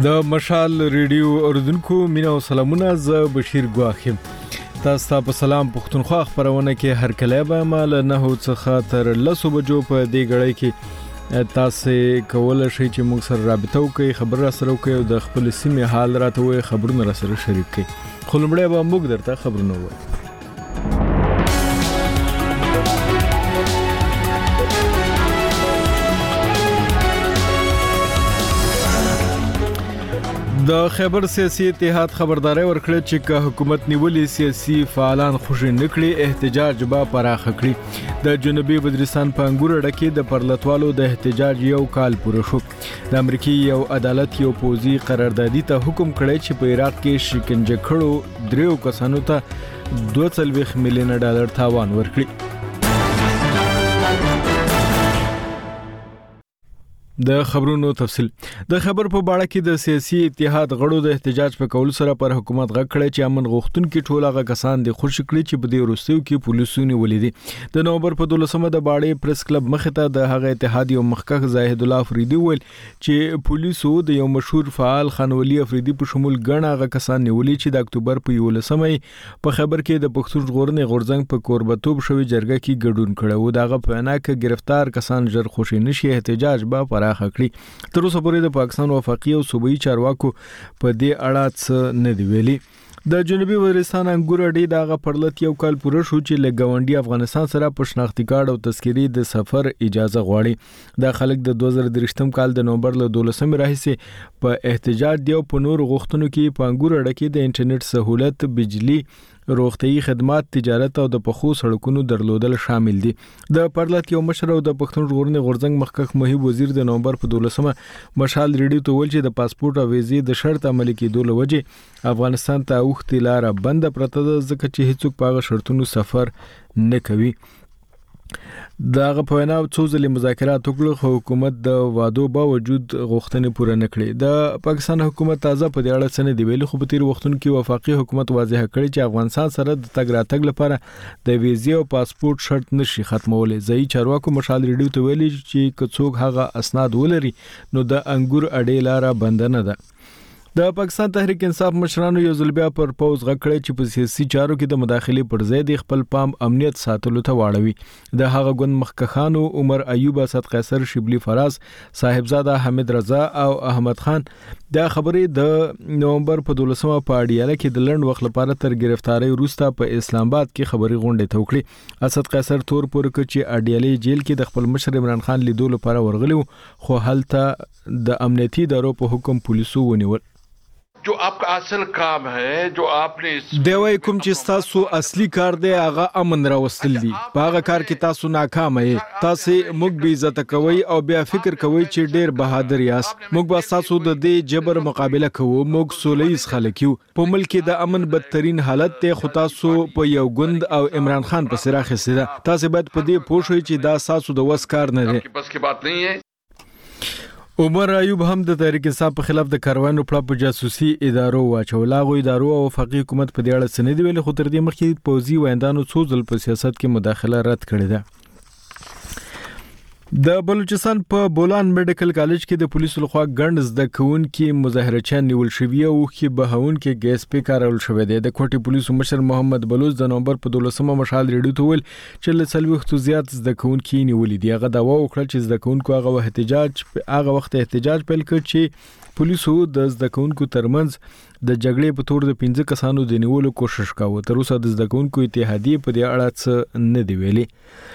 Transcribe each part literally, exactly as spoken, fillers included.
د مشال ریډیو اوردونکو مینا او سلامونه. ز بشیر ګواخیم تاسو ته په سلام پښتونخوا خبرونه کې هر کله به مال نه هو څخه تر لسو بجو په دې غړې کې تاسو کول شي چې موږ سره رابطه وکړئ، خبر را سره وکړئ او د خپل سیمې حال راته وي خبرونه را سره شریک کړئ. خو لمړی به موږ درته خبرونه وایو. د خیبر سیاسي اتحاد خبرداري ورکړه چې که حکومت نیولې سیاسي فعالان خوشی نکړي احتجاج به پراخ کړي. د جنوبي وزیرستان په انګور ډکه د پرلطوالو د احتجاج یو کال پوره شو. د امریکای یو عدالت یو پوزي قراردادي ته حکم کړی چې په عراق کې شکنجه کړو دریو کسانو ته دوه سلويخ میلیون ډالر تاوان ورکړي. د خبرونو تفصیل. د خبر په باړه کې د سیاسي اتحاد غړو د احتجاج په کول سره پر حکومت غږ کړی چې امن غوښتونکو ټول هغه کسان د خوشی کړی چې په دې وروستیو کې پولیسونی ولیدي. د نومبر په دولسمه د باړې پریس کلب مخې ته د هغه اتحاد یو مخکښ زاهد الله افریدي ویل چې پولیسو د یو مشهور فعال خانولي افریدي په شمول ګڼ هغه کسان نیولې چې د اکتوبر په یولسمه په خبر کې د پښتون ژغورنې غورځنګ په کوربتوب شوی جرګه کې ګډون کړو. دغه په انا کې گرفتار کسان ژر خوشی نشي احتجاج به پراخ کړی. تر اوسه پورې د پاکستان وفاقي او صوبایي چارواکو په دې اړه څه نه دی ویلي. د جنوبي وزیرستان انګور اډې دغه پرلط یو کال پوره شو چې لګاونډي افغانستان سره په شناختی کارت او تذکيري د سفر اجازه غواړي. د خلک د دوه زره درشتم کال د نومبر له دولسمې راهیسې په احتجاج دی او په نور غوښتنو کې په انګور اډه کې د انټرنیټ سہولت، بجلی، روغتيي خدمات، تجارت او د پخو سړکونو درلودل شامل دي. د پرلط یو مشر او د پښتون ژغورنې غورځنګ مخکښ محیب وزیر د نومبر په دولسمه مشال ریډیو ته ویل چې د پاسپورت او ویزې د شرط عملي کېدو لوجه افغانستان ته اوختي لار بند پرته ده ځکه چې هیڅوک په شرطونو سفر نه کوي. دغه په وینا څو ځلې مذاکرات وکړل خو حکومت د وادو باوجود غوښتنې پوره نه کړې. د پاکستان حکومت تازه په دې اړه څه نه دی ویلي خو په تیر وختونو کې وفاقي حکومت واضح کړی چې افغانستان سره د تګ راتګ لپاره د ویزې او پاسپورت شرط نشي ختمولای. ځای چارواکو مشال ریډیو ته ویلي چې که څوک هغه اسناد ولري نو د انګور اډې لاره بند نه ده. د پاکستان تحریک انصاف مشرانو یو ځل بیا پر پوز غږ کړی چې په سیاسي چارو کې د مداخلې پر ځای د خپل پام امنیت ساتلو ته واړوي. د هغه ګوند مخکخانو عمر ایوب، اسد قیصر، شبلی فراز، صاحبزاده حمید رضا او احمد خان د خبرې د نومبر په دولسمه په اډیاله کې د لند وخت لپاره تر گرفتاری وروسته په اسلام آباد کې خبري غونډه توکړي. اسد قیصر تور پور ک چې اډیاله جیل کې د خپل مشر عمران خان لیدو لپاره ورغلی خو هلته د امنیتي ادارو په حکم پولیسو ونیول. जो आपका असल काम है जो आपने دوی کوم چې تاسو اصلي کار دی هغه امن راوستل دي. په هغه کار کې تاسو ناکام یې. تاسو موږ به عزت کوي او بیا فکر کوي چې ډیر بهادر یاست. موږ به تاسو د دې جبر مقابله کوو. موږ سولهیز خلک یو. په ملک کې د امن بدترین حالت ته خو تاسو په یو ګوند او عمران خان په سره خسته. تاسو باید په دې پوه شئ چې دا تاسو د وس کار نه دی. بس کی بات نہیں ہے. عمر ایوب هم د تحریک انصاف په خلاف د کاروانو پړه په جاسوسي ادارو واچول. هغه ادارو او وفاقي حکومت په دې اړه څه نه دی ویلي خو تر دې مخکې پوځي وایندانو څو ځل په سیاست کې مداخله رد کړې ده. د بلوچستان په بولان میډیکل کالج کې د پولیسو لخوا ګڼ زده کوونکي مظاهرچیان نیول شوي او کې بهون کې ګیس په کارول شوې ده. د کوټي پولیسو مشر محمد بلوچ د نومبر په دولسمه مشال ریډیو ته ویل چې له څلوېښتو زیات زده کوونکي نیول دي. هغه داوا وکړه چې زده کوونکو هغه احتجاج هغه وخت احتجاج پیل کړ چې پولیسو د زده کوونکو ترمنځ د جګړې په تور د پنځه کسانو د نیولو کوشش کاوه. تر اوسه د زده کوونکو اتحادیه په دې اړه څه نه دی ویلي.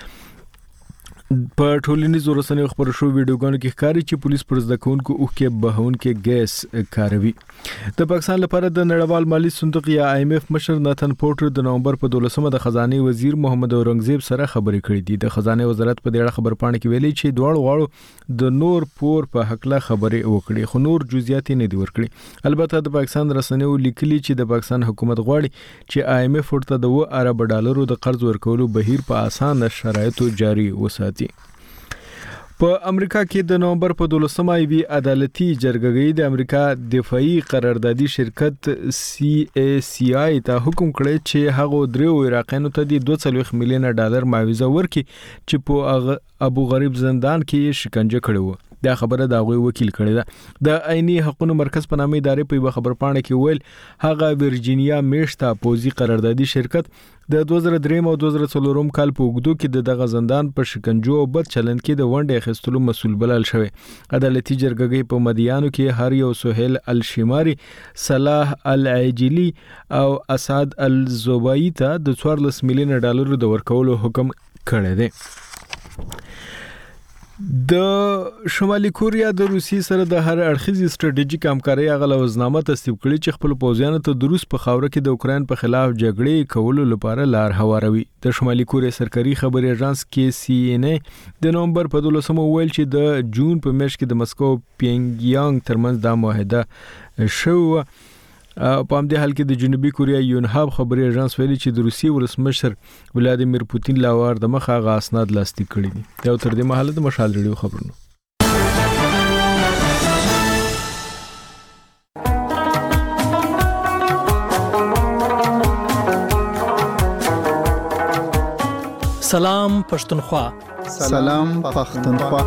په ټولنیزو رسنیو خبرو شو ویډیوګانو کې ښکاري چې پولیس پر زده کوونکو اوښکې بهونکې ګیس کاروي. د پاکستان لپاره د نړیوال مالی صندوق یا آی ایم ایف مشر ناتن پورټر د نومبر په دولسمه د خزانه وزیر محمد اورنګزیب سره خبرې کړې دي. د خزانه وزارت په دې اړه خبر پاڼه کې ویلي چې دواړو غواړو د نور پور په حق له خبرې وکړي خو نور جزئیات نه دي ورکړي. البته د پاکستان رسنیو لیکلي چې د پاکستان حکومت غواړي چې آی ایم ایف ورته د اوه ارب ډالرو د قرض ورکولو بهیر په اسانه شرایطو جاری وساتي. په امریکا کې د نومبر په دولسمه ایوي عدالتي جرګه د امریکا دفاعي قراردادي شرکت سی ای سی آی ته حکم کړی چې هغه دریو عراقیانو ته د دوه سلويخ میلیون ډالر معاوضه ورکړي چې په ابو غریب زندان کې شکنجه کړي وو. دا خبره د غوي وکیل کړی ده. د عیني حقوقو مرکز په نامه ادارې په خبر پاڼه کې ویل هغه ورجینیا میشتا پوزي قراردادي شرکت د دوه زره درې او دوه زره څلور کال په وګړو کې د دغه زندان په شکنجو او بد چلند کې د ونډې اخیستلو مسول بلل شوی. عدالتي جرګه په مدیانو کې هر یو سهیل الشماري، صلاح العجلی او اسد الزبایی ته د څوارلس میلیون ډالر د ورکولو حکم کړی دی. د شمالي کوریا د روسي سره د هر اړخیزي ستراتیژیک همکاري غو لوزنامه تصدیق کړي چې خپل پوځیانو ته د روس په خاوره کې د اوکرين په خلاف جګړې کولو لپاره لار هواروي. د شمالي کوریا سرکاري خبري اژانس کې سی ان ای د نومبر په دولسمه ویل چې د جون په میاشت کې د مسکو پینګ یانګ ترمنځ د معاهده شو. په همدې حال کې د جنوبي کوریا یونهاب خبري اژانس ویلي چې د روسي ولسمشر ولادیمیر پوتین لاوار د مخه غا اسناد لاسلیک کړي دي. دا تر دې مهاله د مشال ریډیو خبرونه. سلام پښتونخوا. سلام پښتونخوا.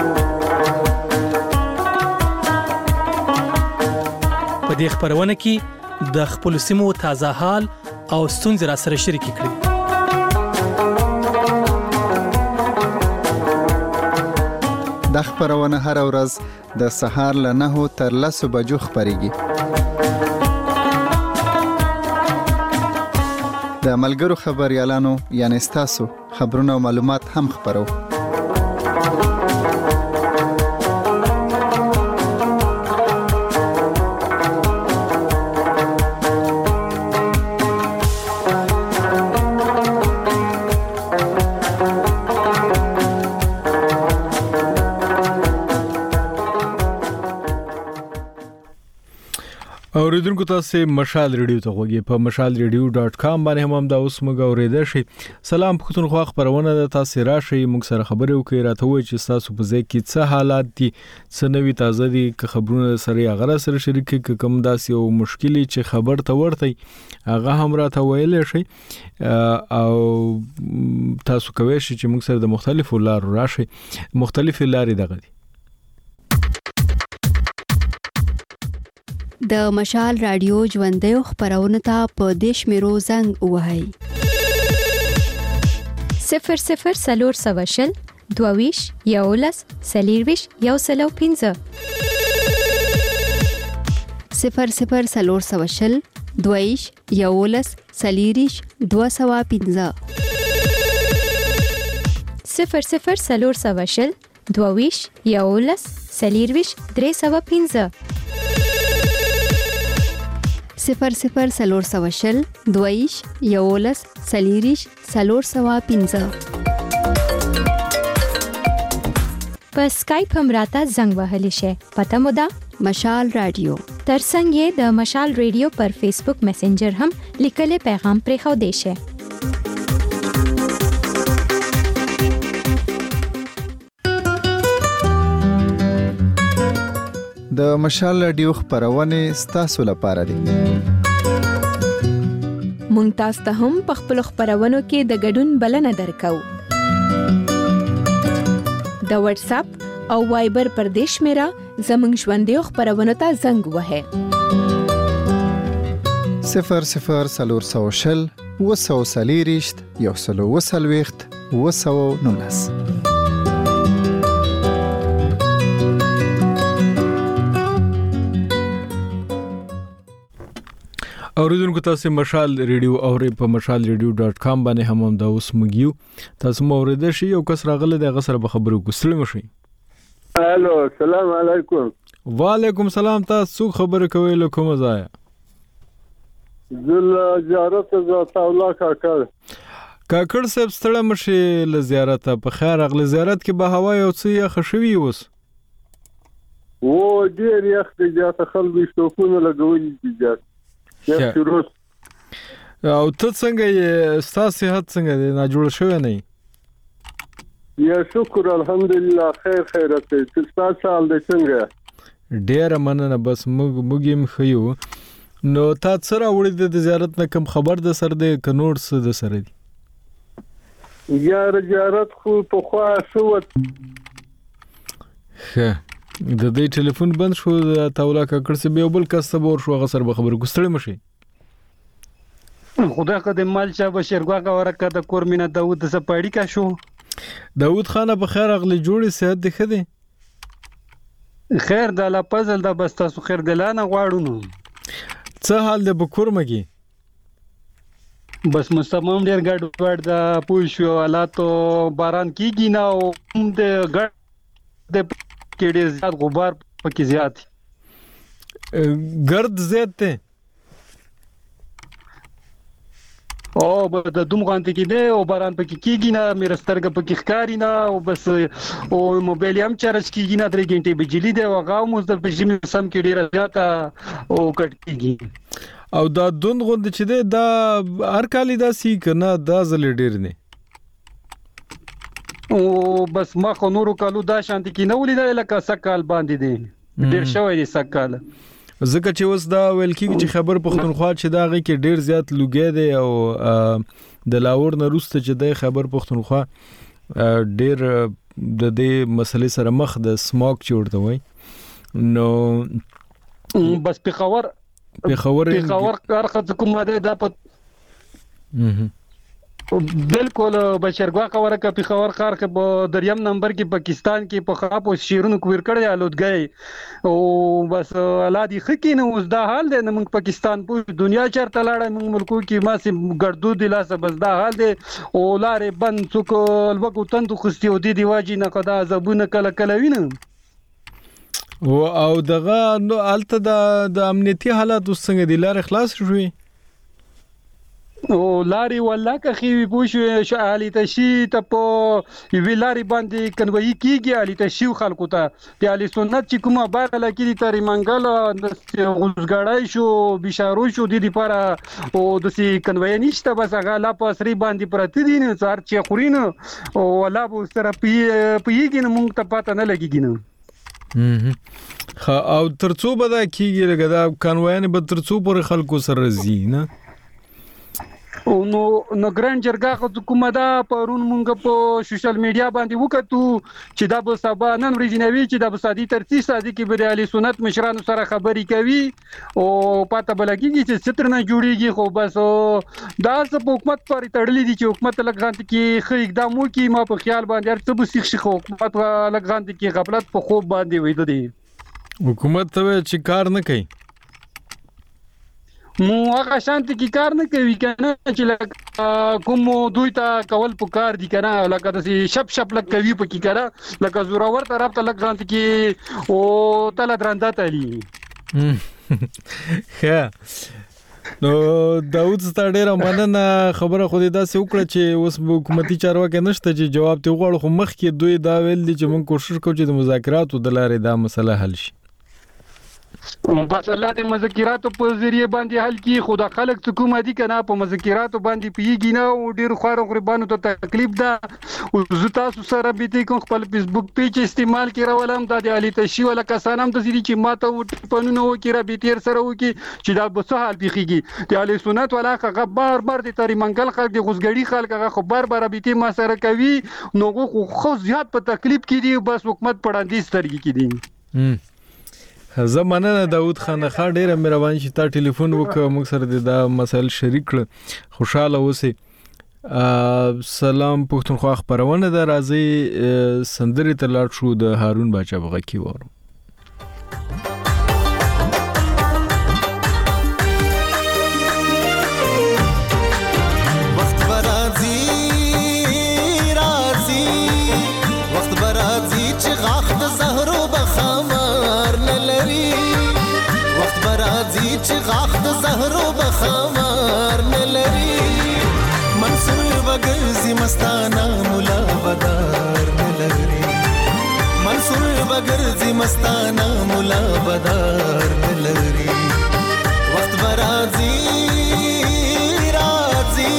په دې خبرونه کې د خپل سیمو تازه حال او ستونزې را سره شریک کړئ. د خبرونه هر ورځ د سهار له نهو تر لسو بجو خبريږي. د ملګرو خبريالانو یعنی تاسو خبرونه او معلومات هم خبرو. اوریدونکو تاسو مشال ریډیو ته غوږی په مشال ریډیو ډاټ کام باندې هم دا اوس موږ اوریدل شي. سلام پښتونخوا خبرونه د تاسو راشي موږ سره خبرې وکړي راته وای چې تاسو په ځای کې څه حالات دي، څه نوي تازه دي، که خبرونه سره غره سره شریک کې کوم داسې او مشکلي چې خبر ته ورته هغه هم راته ویل شي او تاسو کوی شئ چې موږ سره د مختلفو لارو راشي. مختلفې لارې دغه دي. د مشال رادیو ژوندۍ خبرونه ته په دیش میرو زنګ وهاي صفر صفر سلور سواشل دوویش یولس سلیرویش یو سلو پینزه صفر صفر سلور سواشل دوویش یولس سلیریش دو سوا پینزه صفر صفر سلور سواشل دوویش یولس سلیرویش درې سوا پینزه صفر صفر سلور سواشل دویش یولس سلیریش سلور سوا پینزه. په سکایپ هم راته زنګ وهلی شي. پته مو ده مشال رادیو. ترڅنګ یې د مشال ریډیو پر فیسبوک میسنجر هم لیکلي پیغام پرې خو دی شي. د مشال رادیو خبرونه ستاسو لپاره دي. مونږ تاسو ته هم په خپل خبرونو کې د ګډون بلنه درکو. د واتس اپ او وایبر پر دیش میرا زمنګ ژوندۍ خبرونه ته زنګ وهه. صفر صفر سلور سوشل وسو سلیریشت یو سلو وسلويخت وسو نونس. اوریدونکو تاسو مشال ریډیو اوري په مشال ریډیو ډاټ کام باندې هم دا اوس مګیو تاسو مو اوریدل شي یو کس راغله د غسر په خبرو کوسل مشي. الو السلام علیکم. وعلیکم السلام. تاسو خبر کوي له کومه ځای؟ زل زیارت ز تاولا کاکړ. کاکړ صاحب ستړی مشي له زیارت په خیر اغله زیارت کې به هوا یو څه خشوي اوس. و ډیر یخ دی چې خلک شوکونه لګولي دي. یا شروع او ته څنګه یې ستاسو صحت څنګه دی نه جوړ شوی نه؟ یا شکر الحمدلله خیر خیرت دی. تاسو حال دې څنګه؟ ډیر مننه. بس موږ موږ هم خيو. نو تا سره وړي د زیارت نه کوم خبر د سر د کنوړ څه د سره دی؟ یا زیارت خو په خوا شو ښه د دې ټلیفون بند شو د تاولا ککړ څه به بل کس ته ور شو غسر به خبر ګستړی مشي خدای خو د مال چا بشرګوا کا ورکه د کورمینا داوود سپاړی کا شو داوود خان په خیر اغلی جوړی صحت دی خدي خیر د لا پزل د بس تاسو خیر دلانه غواړو نو څه حال د بکور مګي بس مستمم ډیر ګډ وډ د پوښیو حالاتو باران کیږي نه او د ګډ د کېډې زیات غبار پکې زیات ګرد زیات ته او د دوم غانته کې دی او باران پکې کیږي نه مې رسترګه پکې ښکاری نه او بس او موبایل هم چارج کیږي نه درې غنټې بجلی دی او غاو مو د پښې سم کې ډیر زیات او کټ کیږي او دا دوند غوند چې دی دا هر کال دا سی کنه دا زل ډیر نه او بس ما خو نورو کالو دا شانتي کې نو لیدل لکه سکال باندې دی ډیر شوی دی سکال زکه چې اوس دا ویل کیږي چې خبر پښتونخوا چې دا غي کې ډیر زیات لوګي دی او د لاور نه روسته چې د خبر پښتونخوا ډیر د دې مسلې سره مخ د سموک چورته وای نو بس په خبر په خبر په خبر کارخه کومه ده د پد بالکل بشرګوا خبره کا په خبر کار کې په دریم نمبر کې پاکستان کې په خاپ او شیرونو کویر کړی الودګي او بس اولادي خکې نه اوس دا حال دی موږ پاکستان په دنیا چرته لاړ موږ ملکو کې ما سي ګردو د لاسه بس دا حال دی او لارې بند څوک لوګو تند خستي او د دی واجی نه قدا زبونه کله کله وینم او دغه نو الته د امنیتي حالات څنګه دي لار خلاص شوي او لاري والله که خي پوښ شالي تشي ته په ویلاري باندې کنوي کیږي علي تشي خلکو ته په علي سنت چې کومه بار لکې تری منګل غوزګړای شو بشارو شو د دې لپاره او د سي کنوي نشته بس هغه لا پسري باندې پرته دي نه څار چې خورین او ولا به سره پیږي نه مونږ ته پته نه لګيږي نه او ترڅو به دا کیږي لګا دا کانوایان به ترڅو پر خلکو سره زی نه او نو نو ګران جرګه حکومت دا پرون مونږ په سوشل میډیا باندې وکړو چې دا به سبا نن ورځنوي چې دا به سادي ترتیب سادي کې به علي سنت مشرانو سره خبري کوي او پاته بلګيږي چې ستر نه جوړيږي خو بس دا څه حکومت پر تړلې دي چې حکومت لګانت کې خې اقدام وکړي ما په خیال باندې هر څه به سیخ شي حکومت لګانت کې غفلت په خوب باندې وېد دي حکومت ته چې کار نه کوي مو هغه شانتي کې کار نه کوي کنه چې لکه کوم دوی ته کول پکار دي کنه لکه د شپ شپ لک کوي پکې کنه لکه زوراور طرف ته لک ځانت کې او تل درنده تلی ښه نو داوود ستړي مننه خبره خو دې دا څه وکړه چې اوس حکومتي چارواکي نشته چې جواب ته وغواړو خو مخ کې دوی دا ویل دي چې موږ کوشش کوو چې د مذاکراتو د لارې دا مسله حل شي بس الله د مذاکراتو په ذریعہ باندې حل کی خدا خلک حکومت دي کنه په مذاکراتو باندې پیږي نه او ډیر خور غریبانو ته تکلیف ده او زه تاسو سره به دې کوم خپل فیسبوک پیج استعمال کړولم د علي تشي ولا کسانم د دې چې ماته پنونه وکړه به تیر سره وکي چې دا به سهال پیږي د علي سنت ولا غبار بار د تری منګل خلک د غوسګړي خلک هغه خبر بار به ته ما سره کوي نو خو زیات په تکلیف کې دي بس حکومت پړاندې سترګي کې دي زمانه داوود خان خان ډیره مهربان شي تا ټلیفون وکړ موږ سره دا مسائل شریک کړ خوشاله اوسئ سلام پښتونخوا خبرونه د راځي سندري ته لاړ شو د هارون باچا بغا کی وره وخت برازي رازي وخت برازي چې غاخ د زهرو بخمار نلري وخت برازي چې غاخ د زهرو بخمار نلري منصور وګرځي مستانه مولا بدار نلري منصور وګرځي مستانه مولا بدار نلري وخت برازي رازي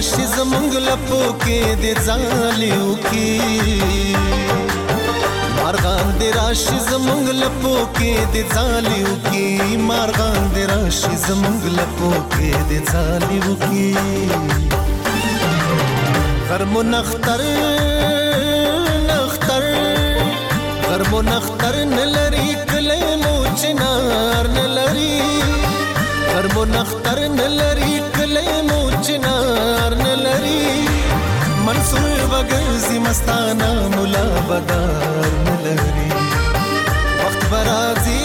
راشي زمونږ لپو کې د ځالیو کې مارغان دې راشي زمونږ لپو کې د ځالیو کې مارغان دې راشي زمونږ لپو کې د ځالیو کې غرمو نختر نختر غرمو نختر نلري کله مو چنار نلري غرمو نختر نلري کله مو چنار نلري منصور وګرځي مستانه مولا بدار نلري وخت برازي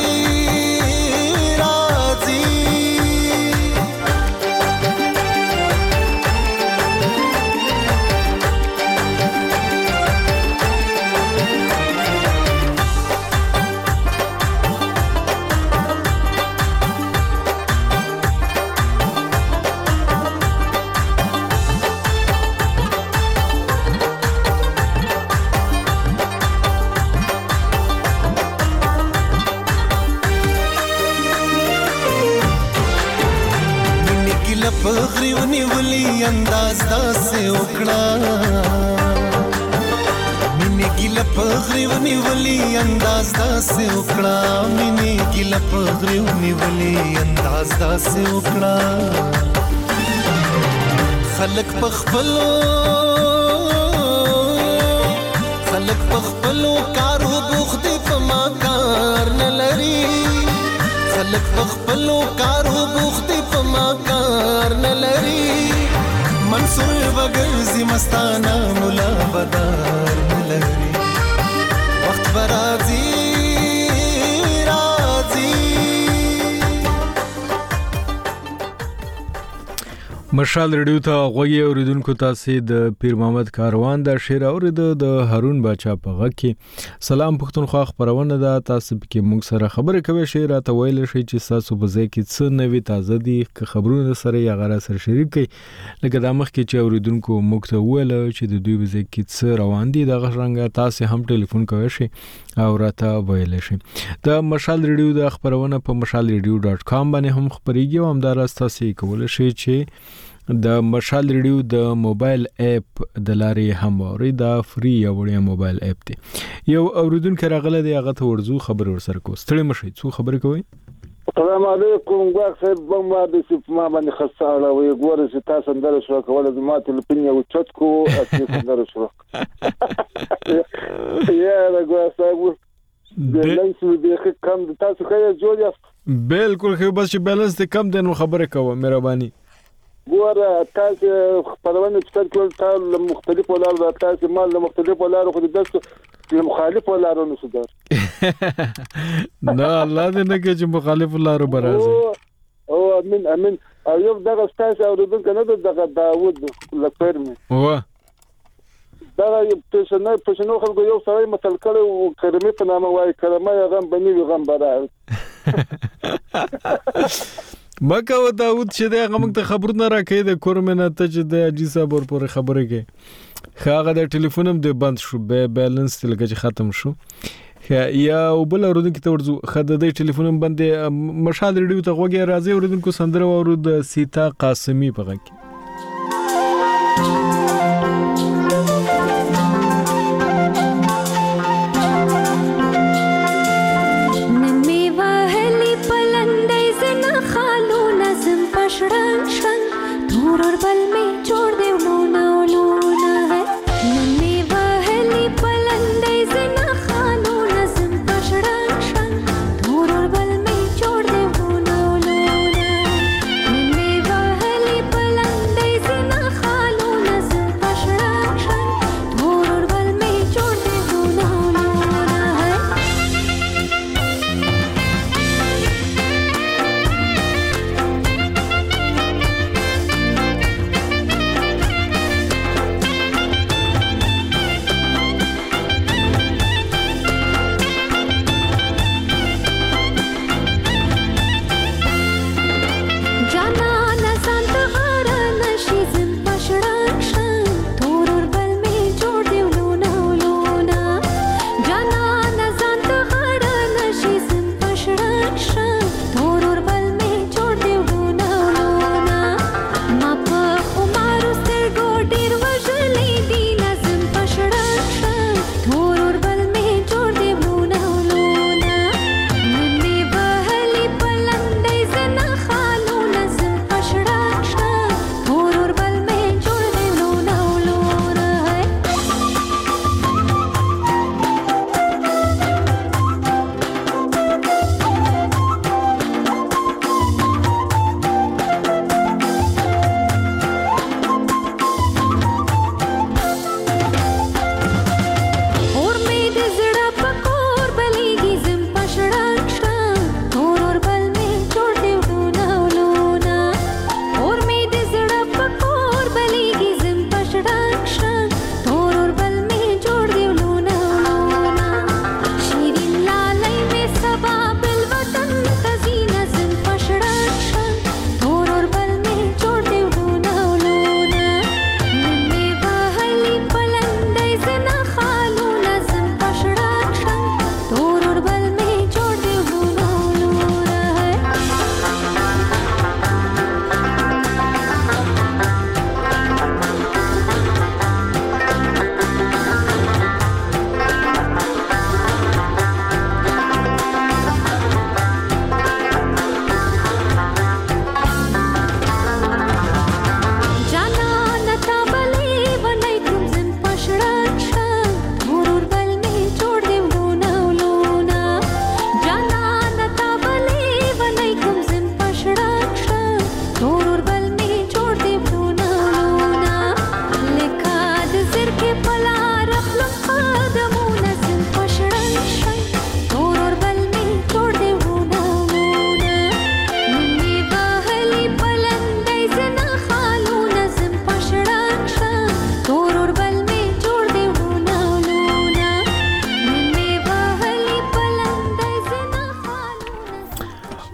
پغریونی ولی انداز داسې وکړه مینې ګیله پغریونی ولی انداز داسې وکړه مینې ګیله پغریونی ولی انداز داسې وکړه خلک پخپلو خلک پخپلو کارو بوخت په ما کار نه لري خلک پخپلو کارو بوخت په ما کار نه لري منصور وګرځي مستانه مولا بدار نه لري وخت برازي راځي مشال ریډیو ته غوږی اوریدونکو تاسو د پیر محمد کاروان د شعر اورید د هارون باچا په غږ کې سلام پښتونخوا خبرونه ده تاسو کې موږ سره خبرې کوي شعر ته ویل شي چې تاسو په ځای کې څه نوې تازه دي که خبرونه سره یا غره سره شریک کړئ لکه د مخ کې چې اوریدونکو موږ ته ویل چې د دوی په ځای کې څه روان دي د غږ تاسو هم ټلیفون کوئ شي او راته ویل شي د مشال ریډیو د خبرونه په مشال ریډیو ډاټ کام باندې هم خبريږي او همدار تاسو کول شي چې د مشال ریډیو د موبایل اپ د لارې هم اوري دا فری یو وړیا موبایل اپ دی یو اوریدونکو راغله دی هغه ته ورزو خبر ورسره کو ستړي مشي څو خبر کوي السلام علیکم ګواښ صاحب بمبا د سپما باندې خساره وي ګوره چې تاسو اندر شو کوله د ماته لپین یو چت کو اته اندر شو یا دا ګواښ صاحب د لنس د کم تاسو خیر جوړ یاست بالکل خو بس چې بیلنس د کم دنو خبره کوه مهرباني ګوره تاسو خبرونه چې تاسو له مختلفو لارو تاسو مال له مختلفو لارو خو د تاسو له مخالفو لارو نه سودار نه الله دې نه کې چې مخالفو لارو برازي او امين امين او یو دغه تاسو اوریدونکو نه دغه داوود لپاره و دا پښنو پښنو خلکو یو سره مثال کړو کرمه په نامه وای کرمه غم بني غم برار مکه و داوود چې دا غمک ته خبرونه راکې د کورمنه ته چې د اجي صاحب ور خبره کې خاغه د ټلیفونم د بند شو به بیلانس تلګه چې ختم شو یا وبل اوردونکو ته ورځو خد د ټلیفونم باندې مشال ریډیو ته غوږی راځي اوردونکو سندره ورود سیتا قاسمی په غږ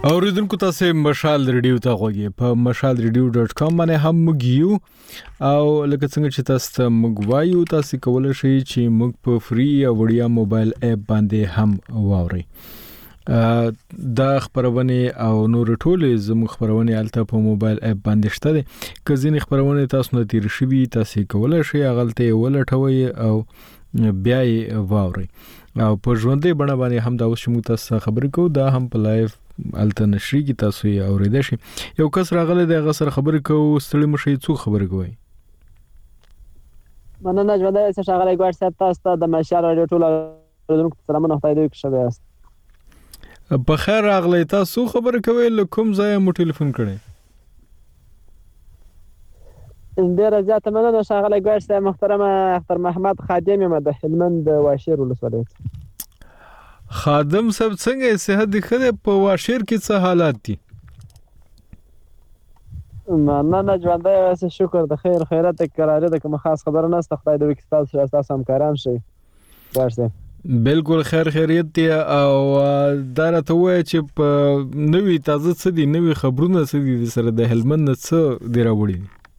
اوریدونکو تاسو مشال ریډیو ته غوږی په مشال ریډیو ډاټ کام باندې هم مګیو او لکه څنګه چې تاسو ته مګوایو تاسو کولای شئ چې موږ په فری او وړیا موبایل اپ باندې هم واورئ. دا خبرونه او نور ټولې زموږ خبرونه الته په موبایل اپ باندې شته دي. که ځینې خبرونه تاسو نه تیر شوي تاسو کولای شئ غلطه ولټوي او بیا یې واورئ او په ژوندۍ بڼه باندې هم دا اوس موږ تاسو خبرې کوو دا هم په لایف الته نشري کی تاسو یې اوریدئ شئ. یو کس راغلی دی هغه سره خبرې کوو ستړي مشي څو خبرې کوي. مننه ژوندۍ اوسه ښاغلی ګواډ صاحب تاسو ته د مشال راډیو ټول اوریدونکو ته سلامونه خدای دې وکړي ښه یاست. په خیر راغلی تاسو خبرې کوئ له کوم ځای مو ټلیفون کړی؟ ډېره زیاته مننه ښاغلی ګواډ صاحب محترمه اختر محمد خادم یم د هلمند واشیر ولسوالۍ. خادم صاحب څنګه صحت دې ښه دی؟ په واشیر کې څه حالات دي؟ مننه ژوندۍ اوسه شکر د خیر خیرات قرارې ده کوم خاص خبره نشته خدای دې وکړي تاسو تاسو همکاران شئ ګواډ صاحب. بالکل خیر خیریت دی او دا راته وایي چې په نوې تازه څه دي نوې خبرونه څه دي سره د هلمند نه څه دی راوړي؟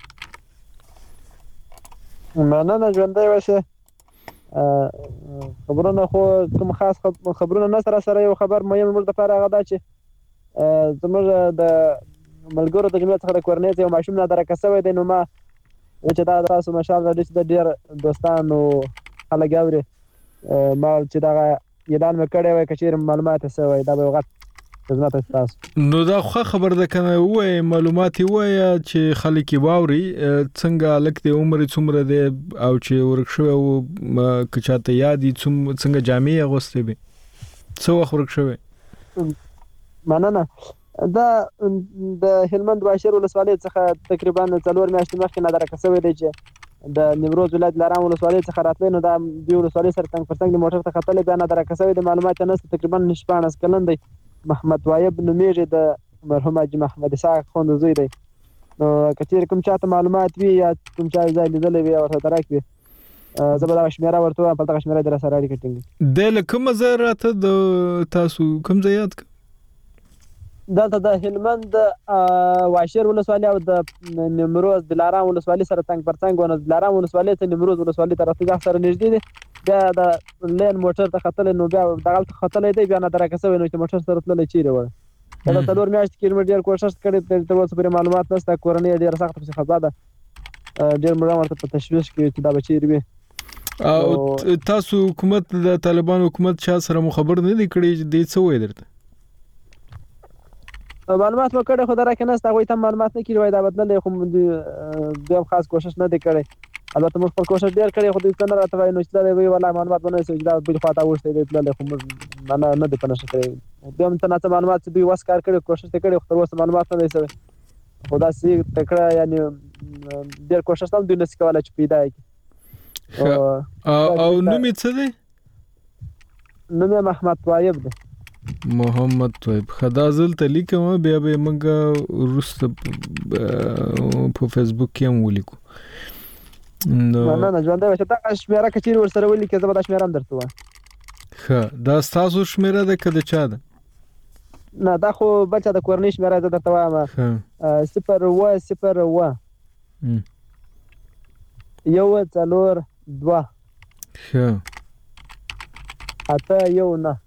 مننه ژوندۍ اوسه خبرونه خو کوم خاص خبرونه نه سره سره یو خبر مهم موږ د لپاره هغه دا چې زموږ د ملګرو د جمعیت څخه د کورنۍ یو ماشوم نه درکه شوی دی نو ما چې دا تاسو مشال راډیو چې د ډېر دوستانو خلک اوري ما چې دا اعلان وکړی وای کچیر معلومات شوی دا به وخت خدمت تاسو نو دا خو خبر ده کنه وای معلومات وای چې خلک واوري څنګه لکه د عمر څومره دی او چې ورکشو او کچاته یادي څنګه جامع اغوستي به څو وخت ورکشو. مننه دا د هلمند واشیر ولسوالۍ څخه تقریبا څلور میاشتې مخکې نه درکه شوی دی چې د نیمروز ولایت لارام ولسوالۍ څخه راتلی نو دا د ولسوالۍ سره څنګ پر څنګ د موټر ته ختلی بیا نه درکه شوی دی معلومات یې نشته تقریبا شپاړس کلن دی محمد وایب نومیږي د مرحوم حاجي محمد اسحاق خوند زوی دی نو کچیر کوم چاته معلومات وي یا کوم چا ځای لیدلی وي ورته درک وي زه به دا شمیره ورته وایم په دغه شمیره در سره اړیکه ټینګوي. د له کومه ځای راته د تاسو کوم ځای یاد کړ؟ دلته د هلمند واشیر ولسوالۍ او د نیمروز دلارام ولسوالۍ سره څنګ پر څنګ ونه دلارام ولسوالۍ ته نیمروز ولسوالۍ ته راتګ سره نږدې دي بیا د لین موټر ته ختلی نو بیا دغلته ختلی دی بیا نه درکه شوی نو چې موټر سره تللی چیرې وړه دا څلور میاشتې کې موږ ډېر کوښښ کړی تر اوسه پورې معلومات نشته کورنۍ ډېره سخته پسې خفه ده ډېر موږ ورته په تشویش کې چې دا به چیرې وي. او تاسو حکومت د طالبان حکومت چا سره مو خبر نه دی کړی چې دی څه وایي درته؟ معلومات مو کړی خو درکه نشته هغوی ته معلومات نه کړي وایي دا بدللی خو بیا هم خاص کوښښ نه دی کړی البته موږ خپل کوښښ ډېر کړی خو دوی څه نه راته وایي نو چې تللی وایي والله معلومات به نه وي چې دا بلې خوا ته اوښتی دی تللی خو موږ نه نه دی په نښه کړی بیا هم څه ناڅه معلومات چې دوی وس کار کړی کوښښ یې کړی خو تر اوسه معلومات نه دی شوی خو داسې تکړه یعنې ډېر کوښښ هم دوی نشي کولی چې پیدا یې کړي. او نوم یې څه دی؟ نوم یې محمد وایب دی. محمد طيب خدا زل تلیکم بیا به موږ وروسته په فیسبوک کې هم ولیکو نو نه نه ژوندۍ اوسه دا شمیره کچیر ورسره ولیکې زه به دا شمیره هم درته وایم. ښه دا ستاسو شمیره ده که د چا ده؟ نه دا خو بل چا د کورنۍ شمیره زه درته وایم صفر اووه صفر اووه یو څلور دوه ښه اته یو نه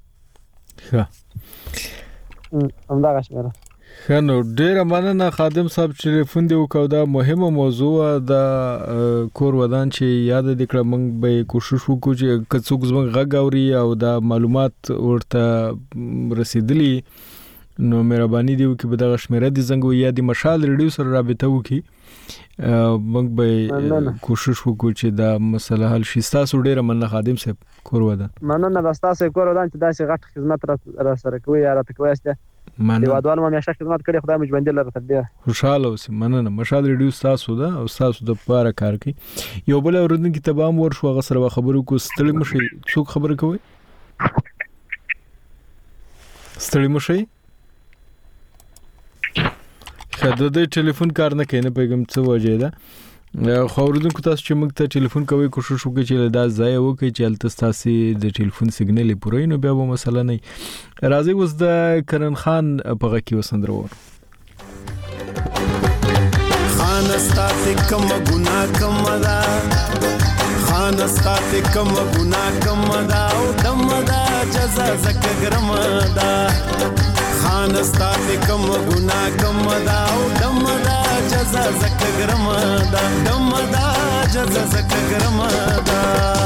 ښه همدغه شمیره. ښه نو ډېره مننه خادم صاحب چې ټلیفون دې وکړو دا مهمه موضوع د کور ودان چې یاد دې کړه موږ به کوشش وکړو چې که څوک زموږ غږ اوري او دا معلومات ورته رسېدلي نو مهرباني دې وکړي په دغه شمیره دې زنګ وي یا د مشال ریډیو سره رابطه وکړي موږ به کوشش وکړو چې دا مسله حل شي. ستاسو ډېره مننه خادم صاحب کور ودان. مننه به ستاسو کور ودان چې داسې غټ خدمت را سره کوي یا راته کوی استه دیوادوال مو همیشه خدمت کړي خدای مو ژوندۍ لره تر ډېره خوشاله اوسئ. مننه مشال ریډیو ستاسو ده او ستاسو د لپاره کار کوي. یو بل اورېدونکي ته به هم ورشو هغه سره به خبرې وکړو. ستړي مه شئ. څوک خبرې کوئ؟ ستړي مه شئ. ښه د دې ټلیفون کار نه کوي نه پوهېږم څه وجه ده خو اوریدونکو تاسو چې موږ ته ټلیفون کوي کوشش وکړئ چې دا ځای وکړئ چې الته تاسو د ټلیفون سیګنال پوره نو بیا به مسله نه راځي. اوس د کرن خان په غکی وسندرو خان استاد کم ګنا کم دا خان استاد کم ګنا کم دا او دم دا جزا زک ګرم دا خان استاد کم ګنا کم دا او دم دا جزا زک ګرم دا دم دا جزا زک ګرم دا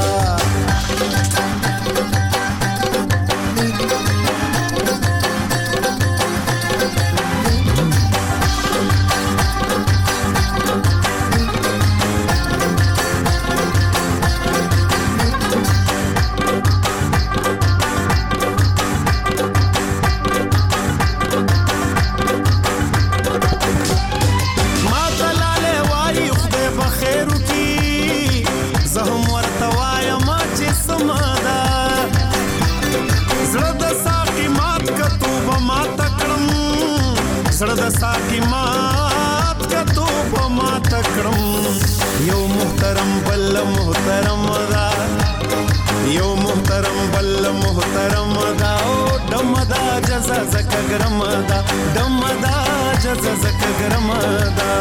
زړه د ساقي مات کتو په مات کړم یو محترم بل محترم دا یو محترم بل محترم دا او دم دا جزا زک ګرم دا دم دا جزا زک ګرم دا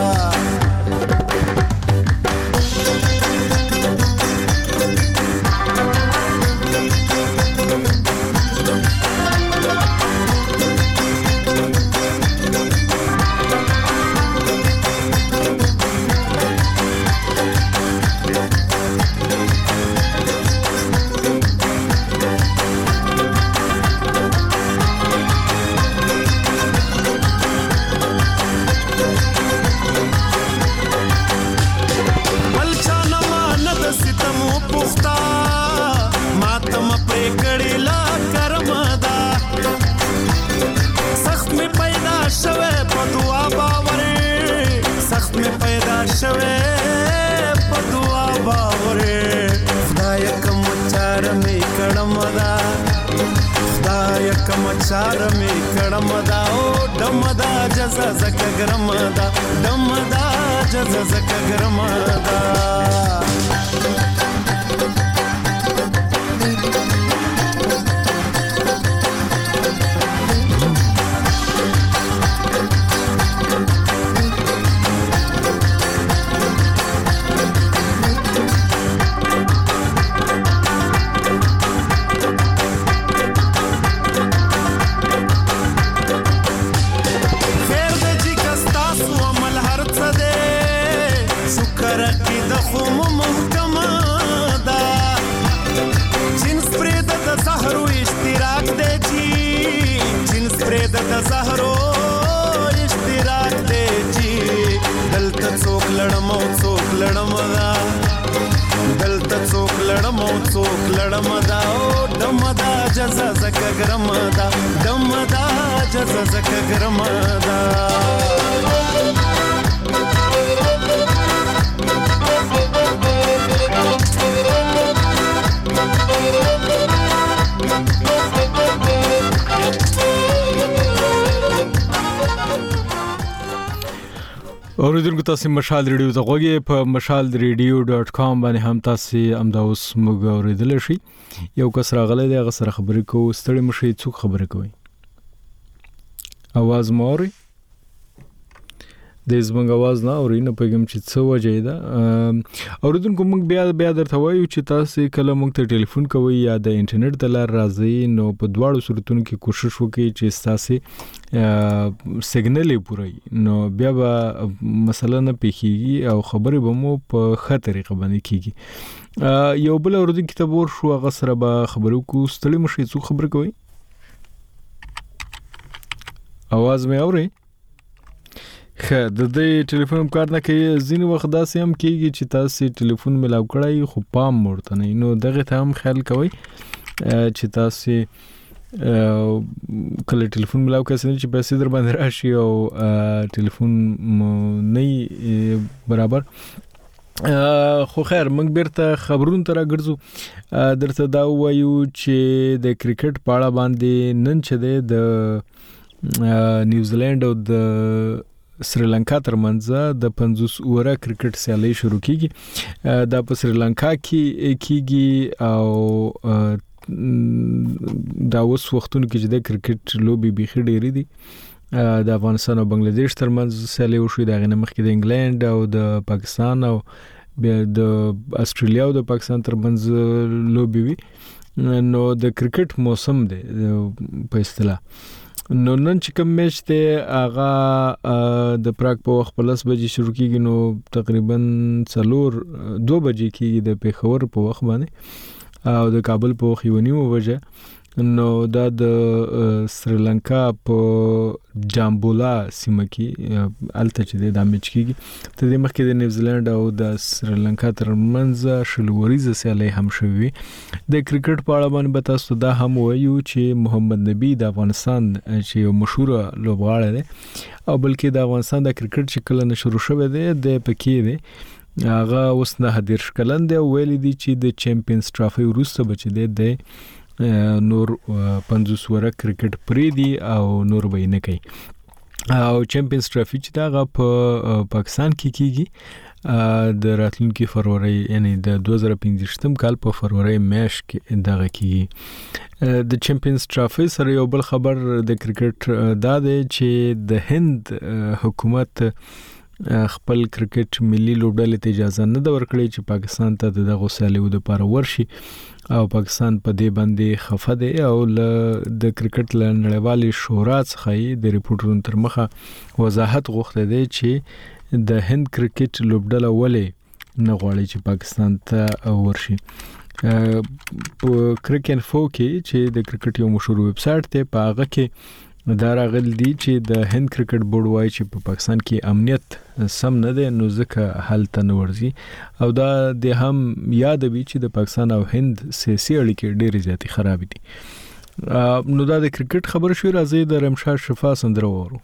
چار می کړم دا او دم دا جزا زک ګرم دا دم دا جزا زک ګرم دا زهرو اشتراک دی چی دلته څوک لړم او څوک لړم دا دلته څوک لړم او څوک لړم دا او دم دا جزا زک ګرم دا دم دا جزا زک ګرم دا اوریدونکو تاسو مشال ریډیو ته غوږی په مشال ریډیو ډاٹ کام باندې هم تاسو امدا اوس موږ اوریدل شي. یو کس راغلی دی هغه سره خبرې کوو. ستړي مشي څوک خبرې کوي؟ आवाज موري د زمنګ आवाज نه اوري نه پېږم چې څه وجه ده. اوریدونکو موږ بیا بیا درته وایو چې تاسو کله موږ ته ټلیفون کوئ یا د انټرنیټ د لار راځي نو په دواړو صورتونو کې کوشش وکړئ چې تاسو سیګنال پوره نو بیا به مثلا نه پیخیږي او خبرې به مو په ښه طریقه باندې کیږي. یو بل اوریدونکو ته ور شو هغه سره به خبرو کو. ستړي مشي څوک خبرې کوي؟ आवाज مې اوري؟ خه د دې ټلیفون کار نه کوي. ځینې وخت داسې هم کیږي چې تاسو ټلیفون ملاو کړای خو پام ورته نه نو دغه ته هم خیال کوئ چې تاسو کله ټلیفون ملاو کړئ چې پیسې در باندې راشي او ټلیفون نه برابر. خو خیر موږ بیرته خبرون تر راګرځو. درته دا وایو چې د کرکټ په اړه باندې نن چې د نیوزیلند او د سریلانکا ترمنځ د پنځوس اوره کرکټ سیالي شروع کیږي. دا په سریلانکا کې کیږي او دا اوس وختونو کې چې د کرکټ لوبي بيخي ډېری دي. د افغانستان او بنگلاديش ترمنځ سیالي وشوي، د غنه مخکې د انګلند او د پاکستان او د استرالیا او د پاکستان ترمنځ لوبي وي. نو د کرکټ موسم دی په اصطلاح. نو نن چې کوم میچ دی هغه د پراګ په وخت په لس بجې شروع کیږي، نو تقریبا څلور دو بجې کیږي د پیښور په وخت باندې او د کابل په وخت یو نیمه بجه. نو دا د سریلانکا په جامبولا سیمه کې الته چې د میچ کیږي. تر دې مخکې د نیوزیلند او د سریلانکا ترمنځ شلوریزه سیالي هم شوې. د کرکټ په اړه باندې تاسو دا هم وایو چې محمد نبی د افغانستان چې یو مشهور لوبغاړی دی او بلکې د افغانستان د کرکټ چې کله نه شروع شوی دی د پکې دی هغه اوس نه هدیر شکلند دی ویل دي چې د چمپیونز ټرافي وروسته بچ دی د نور پنځوس وره کرکټ پری دی او نور به نه کوي. او چمپیونز ټرافي چې دا په پاکستان کې کیږي د راتلونکي فروری یعنی د دوه زره پنځه کال په فروری میاشت کې دغه کیږي. د چمپیونز ټرافي سره یو بل خبر د کرکټ دا دی چې د هند حکومت خپل کرکټ ملي لوبډلې ته اجازه نه دا ورکړي چې پاکستان ته دغه سیالیو د لپاره ورشي او پاکستان په دې باندې خفه دی او د کرکټ نړیوالې شورا څخه د ریپورټونو تر مخه وضاحت غوښته دی چې د هند کرکټ لوبډله ولې نه غواړي چې پاکستان ته ورشي. په کرکټ فو کې چې د کرکټ یو مشهور ویب سټ ته په هغه کې دا راغل دي چې د هند کرکټ بورډ وايي چې په پاکستان کې امنیت سم نه دی نو ځکه حالت نه ورزي او دا د هم یاد وی چې د پاکستان او هند سیاسي اړیکې ډېرې زیاتې خراب دي. نو دا د کرکټ خبر شو. راځي د رمشاد شفا سندره وورو.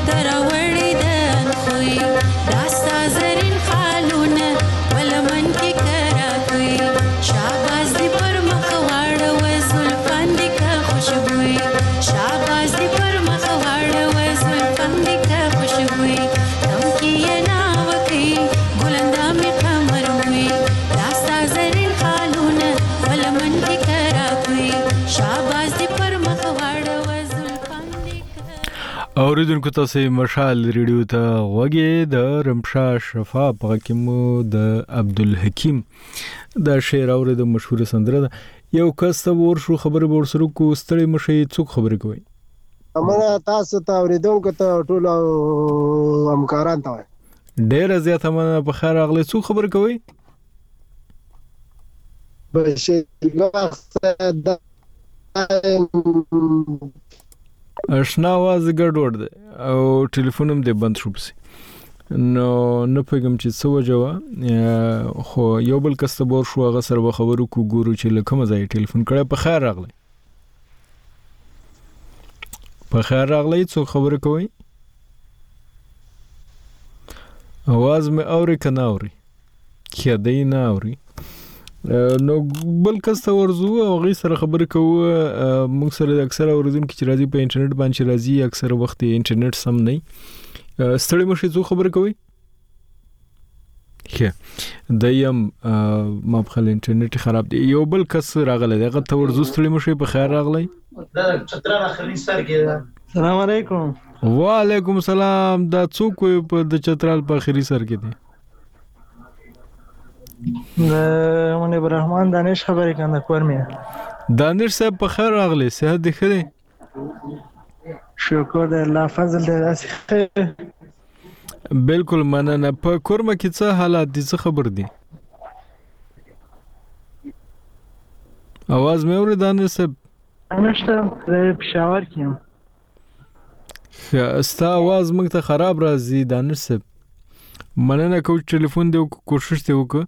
اوریدونکو تاسو مشال ریډیو ته وګورئ د رمشا شفا په کې مو د عبدالحکیم د شعر اور د مشهور سندره ده یو کس ته ور شو خبره ور سره کو ستړي مشي څوک خبرې کوي امره تاسو ته اوریدونکو ته ټول همکاران ته ډېر زیات مننه په خیر اغلی څوک خبرې کوي بشیر د اشنا आवाज ګډوډ دی او ټلیفون هم دې بند شو پسې نو نه پېږم چې څه وجه وه خو یو بل کس ته بور شو هغه سره به خبرو کو ګورو چې له کومه ځایه ټلیفون کړی په خیر راغلی په خیر راغلی څوک خبرې کوئ आवाज مې اوري که نه اوري کیدی نه اوري نو بل کس ته ورزو او غي سره خبرې کوو موږ سره اکثره اوریدونکو چې راځي په انټرنیټ باندې راځي اکثره وخت انټرنیټ سم نه ستړي مشي څو خبرې کوي ښه دایم ما په خل انټرنیټ خراب دی یو بل کس راغلی دغه ته ورزو ستړي مشي په خیر راغلی دا چترال اخري سر کې السلام علیکم وعلیکم السلام دا څوک په د چترال په اخري سر کې دی من ابراهیم دانش خبرې کنه کور مې دانش صاحب په خیر راغلی صحت دی ښه دی شکر د الله فضل دی بالکل مننه په کور مې کې څه حالات دي څه خبر دي आवाज مې اوري دانش صاحب نشته د پېښور کې ستا आवाज موږ ته خراب راځي دانش صاحب مننه کوم ټلیفون دی کوشش دی وکړه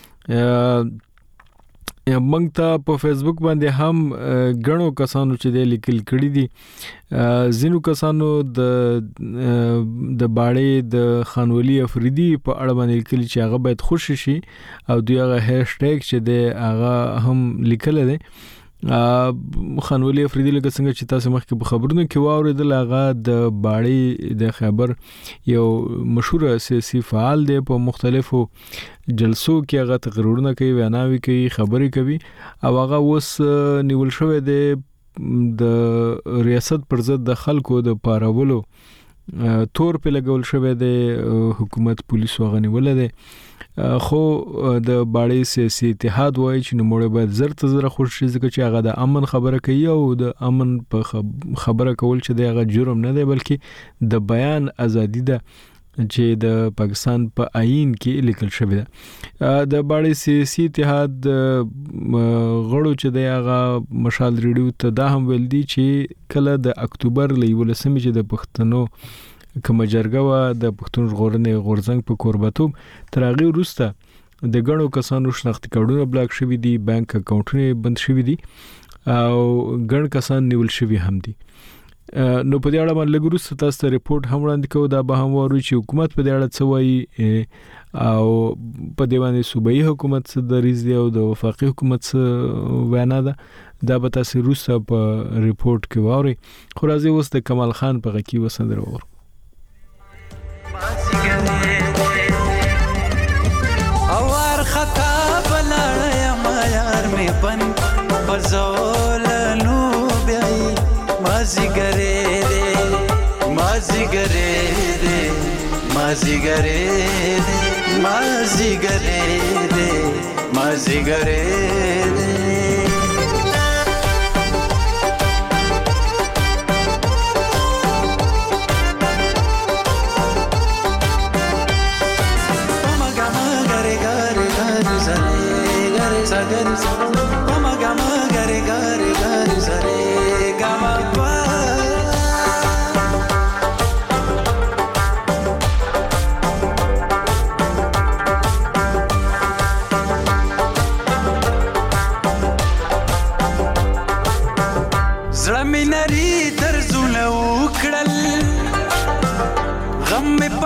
یا موږ ته په فیسبوک باندې هم غنو کسانو چې د لیکل کړي دي زینو کسانو د د باړې د خانولي افریدي په اړه باندې لیکل چې هغه باید خوشی شي او دوی هغه هاشټیګ چې د هغه هم لیکل دي خانولي افریدي لکه څنګه چې تاسو مخکې په خبرونو کې واوریدل هغه د باړې د خبر یو مشهور سیاسي فعال دی په مختلفو جلسو کې هغه تقریرونه کوي ویناوي کوي خبرې کوي او هغه اوس نیول شوی دی د ریاست پر ضد د خلکو د پارولو تور په لګول شوی دی حکومت پولیسو غنیول دی خو د باړې سیاسي اتحاد وایي چې نوموړی باید زر ته زر خوش شي ځکه چې هغه د امن خبره کوي او د امن په خبره کول چې د هغه جرم نه دی بلکې د بیان ازادي ده چې د پاکستان په آئین کې لیکل شوی ده د باړې سیاسي اتحاد غړو چې د هغه مشال ریډیو ته دا هم ویل دي چې کله د اکتوبر لولسمې چې د پښتنو کوم جرګه وا د پښتون ژغورنې غورځنګ په کوربتوب ترغه وروسته د غړو کسانو شناختی کارډونه بلاک شوی دي بانک اکاونټونه بند شوی دي او غړ کسان نیول شوی هم دي نو په دې اړه باندې لګروس تاسو ته ریپورت هم وړاندې کوو دا به هم وایي چې حکومت په دې اړه څه وایي او په دې باندې صوبایي حکومت څه دریځ دی او د وفاقي حکومت څه وینا ده دا به تاسو روسه په ریپورت کې وایي خو راځي اوس د کمال خان په غکی وسندره ور اوار خطا بلړیا ما یار می پن بزولنو بیاي مازی ګره دې مازی ګره دې مازی ګره دې مازی ګره دې مازی ګره دې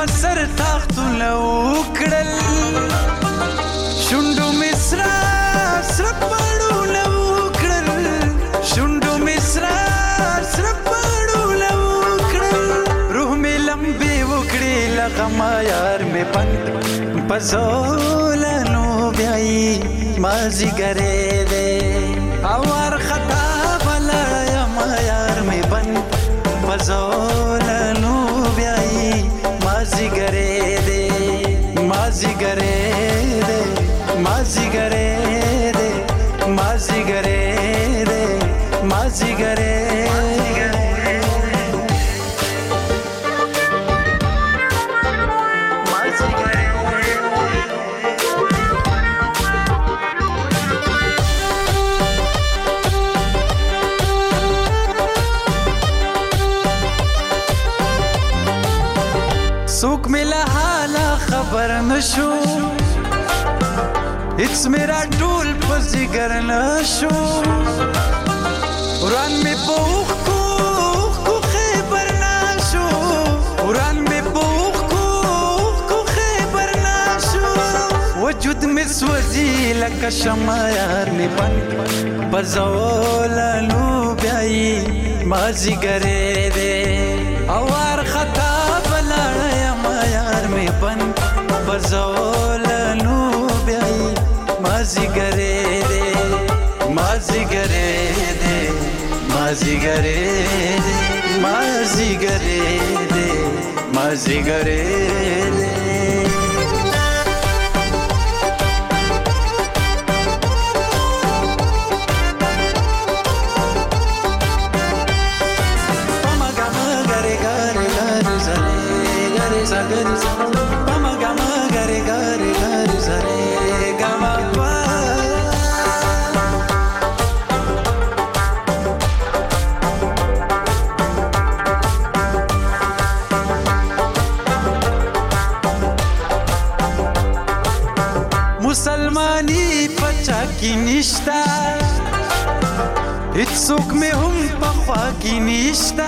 پسر تاختونه وکړل شونډو مې سره سره پړونه وکړل شونډو مې سره سره پړونه وکړل روح مې لمبې وکړې له غمه یار مې بند په زولنو بیایي مازدیګری دی او وارخطا ولاړه یمه یار مې بند په زولنو بیایي مازدیګری دی مازدیګری دی مازدیګری دی مازدیګری دی مازدیګری څوک مې له حاله خبر نشو هیڅ مې را ټول په ځیګر نشو وران مې په اوښکو اوښکو خیبر نشو وران مې په اوښکو اوښکو خیبر نشو وجود مې سوځي لکه شمع یار مې بند په زولنو بیایي مازدیګری دی او وارخطا ولاړه یمه یار مې بند په زولنو بیایي مازدیګری دی مازدیګری دی مازدیګری دی مازدیګری دی مازدیګری دی مسلمانی پچا کی نشتا هیڅوک مې هم په خوا کې نشتا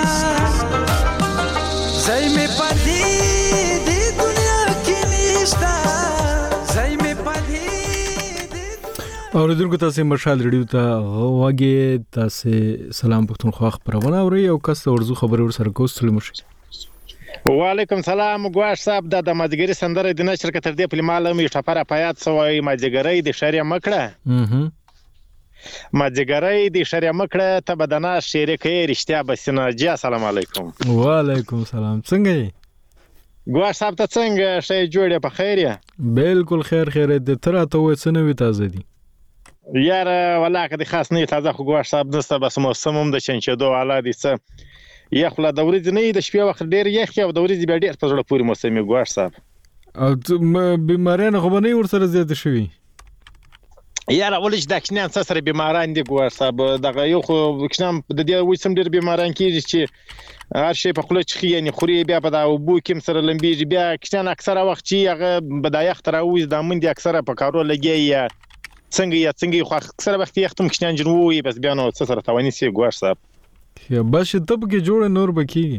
ځای مې په دې دې دنیا کې نشتا ځای مې په دې اوریدونکو تاسو مشال ریډیو ته غوږی تاسو سلام پښتونخوا خبرونه اوري او کس ورزو خبر ور سره کوستل مشي وعلیکم سلام ګواښ صاحب د مازدیګری سندره د نشر کتر دی په مال مې ټپره پیات سوې مازدیګری د شریعه مکړه مازدیګری د شریعه مکړه ته بدنا شریکې رښتیا بسنه جی السلام علیکم وعلیکم سلام څنګه یې ګواښ صاحب ته څنګه شې جوړه په خیر یې بالکل خیر خیر دې تر ته وې سنوي تازه دي یار ولاکه د خاص نه تازه خو ګواښ صاحب نسته بس موسم هم د چنچدو اعلی دي څه یخ لا د ورځې نه د شپې وخت ډیر یخ او د ورځې بیا ډیر په زړه پورې موسمي ګواښ صاحب او بیمارانه خو نه ورسره زیات شوي یاره ولې د کښنان سره بیماران دي ګواښ صاحب دغه یو خو کښنان د دې وسم ډیر بیماران کیږي چې هر شي په خله چخي یعنی خوري بیا په دا وبو کوم سره لمبيږي بیا کښنان اکثره وخت چې هغه بدایخ تر اوس د من دي اکثره په کارو لګي یا څنګه یا څنګه خو اکثره وخت یې ختم کښنان جنوي بس بیا نو څه سره تواني سي ګواښ صاحب یا بس ته به جوړ نور بکیږي